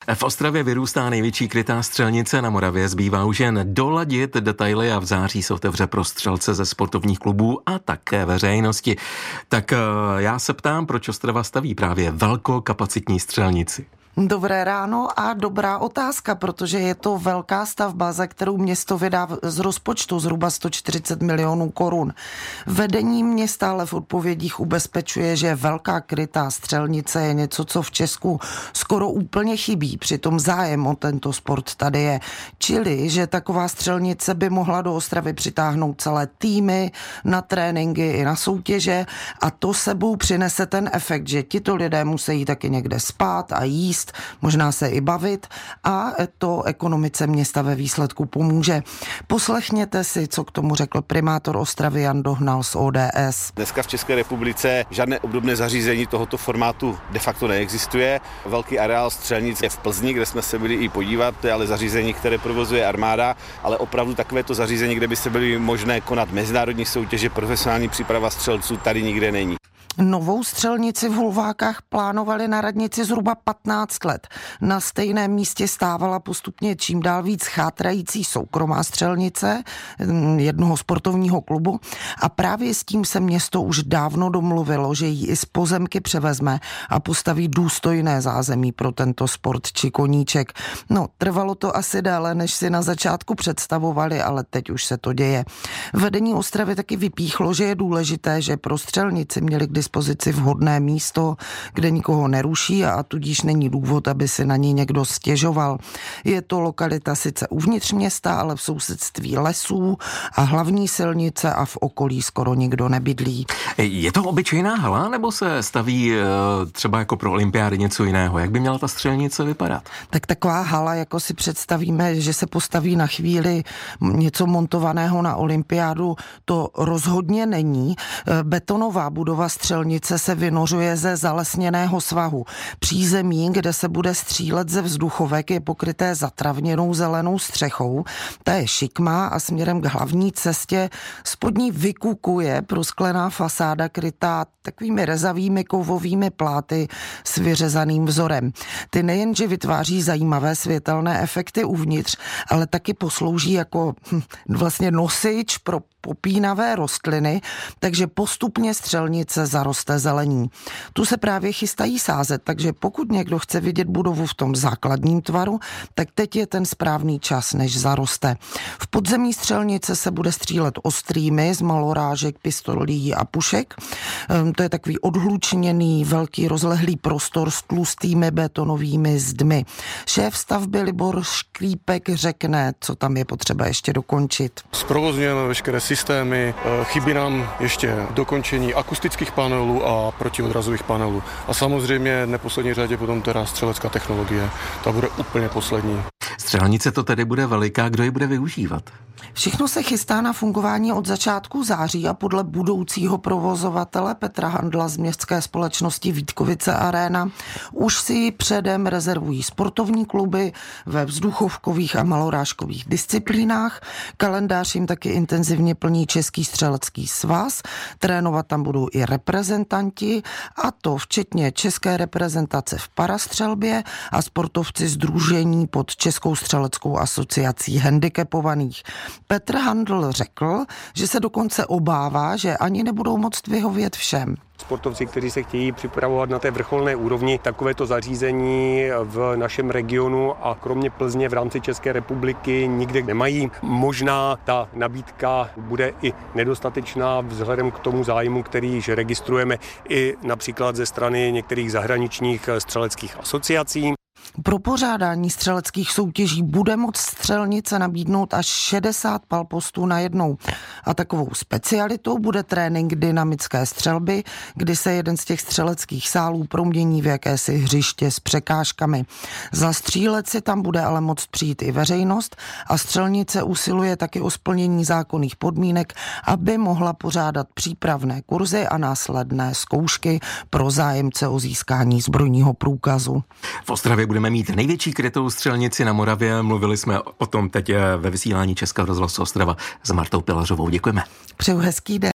V Ostravě vyrůstá největší krytá střelnice na Moravě. Zbývá už jen doladit detaily a v září se otevře pro střelce ze sportovních klubů a také veřejnosti. Tak já se ptám, proč Ostrava staví právě velkokapacitní střelnici. Dobré ráno a dobrá otázka, protože je to velká stavba, za kterou město vydá z rozpočtu zhruba 140 milionů korun. Vedení města ale v odpovědích ubezpečuje, že velká krytá střelnice je něco, co v Česku skoro úplně chybí. Přitom zájem o tento sport tady je. Čili, že taková střelnice by mohla do Ostravy přitáhnout celé týmy na tréninky i na soutěže a to sebou přinese ten efekt, že tito lidé musí taky někde spát a jíst, možná se i bavit a to ekonomice města ve výsledku pomůže. Poslechněte si, co k tomu řekl primátor Ostravy Jan Dohnal z ODS. Dneska v České republice žádné obdobné zařízení tohoto formátu de facto neexistuje. Velký areál střelnic je v Plzni, kde jsme se byli i podívat, to je ale zařízení, které provozuje armáda, ale opravdu takovéto zařízení, kde by se byly možné konat mezinárodní soutěže, profesionální příprava střelců, tady nikde není. Novou střelnici v Hulvákách plánovali na radnici zhruba 15 let. Na stejném místě stávala postupně čím dál víc chátrající soukromá střelnice jednoho sportovního klubu a právě s tím se město už dávno domluvilo, že ji i z pozemky převezme a postaví důstojné zázemí pro tento sport či koníček. No, trvalo to asi déle, než si na začátku představovali, ale teď už se to děje. Vedení Ostravy taky vypíchlo, že je důležité, že pro střelnici měli k dispozici vhodné místo, kde nikoho neruší a tudíž není důvod, aby si na ní někdo stěžoval. Je to lokalita sice uvnitř města, ale v sousedství lesů a hlavní silnice a v okolí skoro nikdo nebydlí. Je to obyčejná hala, nebo se staví třeba jako pro olympiády něco jiného? Jak by měla ta střelnice vypadat? Tak taková hala, jako si představíme, že se postaví na chvíli něco montovaného na olympiádu, to rozhodně není. Betonová budova střelnice se vynořuje ze zalesněného svahu. Přízemí, kde se bude střílet ze vzduchovek, je pokryté zatravněnou zelenou střechou. Ta je šikmá a směrem k hlavní cestě spod ní vykukuje prosklená fasáda krytá takovými rezavými kovovými pláty s vyřezaným vzorem. Ty nejenže vytváří zajímavé světelné efekty uvnitř, ale taky poslouží jako vlastně nosič pro popínavé rostliny, takže postupně střelnice zaroste zelení. Tu se právě chystají sázet, takže pokud někdo chce vidět budovu v tom základním tvaru, tak teď je ten správný čas, než zaroste. V podzemí střelnice se bude střílet ostrými z malorážek, pistolí a pušek. To je takový odhlučněný, velký rozlehlý prostor s tlustými betonovými zdmi. Šéf stavby Libor Šklípek řekne, co tam je potřeba ještě dokončit. Zprovozňujeme veškeré systémy, chybí nám ještě dokončení akustických panelů a protiodrazových panelů. A samozřejmě v neposlední řadě potom teda střelecká technologie. Ta bude úplně poslední. Střelnice to tedy bude veliká, kdo ji bude využívat? Všechno se chystá na fungování od začátku září a podle budoucího provozovatele Petra Handla z městské společnosti Vítkovice Arena už si ji předem rezervují sportovní kluby ve vzduchovkových a malorážkových disciplínách. Kalendář jim taky intenzivně plní Český střelecký svaz. Trénovat tam budou i reprezentanti, a to včetně české reprezentace v parastřelbě a sportovci sdružení pod Českou střeleckou asociací handicapovaných. Petr Handl řekl, že se dokonce obává, že ani nebudou moct vyhovět všem. Sportovci, kteří se chtějí připravovat na té vrcholné úrovni, takovéto zařízení v našem regionu a kromě Plzně v rámci České republiky nikde nemají. Možná ta nabídka bude i nedostatečná vzhledem k tomu zájmu, který již registrujeme i například ze strany některých zahraničních střeleckých asociací. Pro pořádání střeleckých soutěží bude moct střelnice nabídnout až 60 palpostů najednou. A takovou specialitou bude trénink dynamické střelby, kdy se jeden z těch střeleckých sálů promění v jakési hřiště s překážkami. Zastřílet si tam bude ale moct přijít i veřejnost a střelnice usiluje taky o splnění zákonných podmínek, aby mohla pořádat přípravné kurzy a následné zkoušky pro zájemce o získání zbrojního průkazu. V Ostravě budeme mít největší krytou střelnici na Moravě. Mluvili jsme o tom teď ve vysílání Českého rozhlasu Ostrava s Martou Pilařovou. Děkujeme. Přeju hezký den.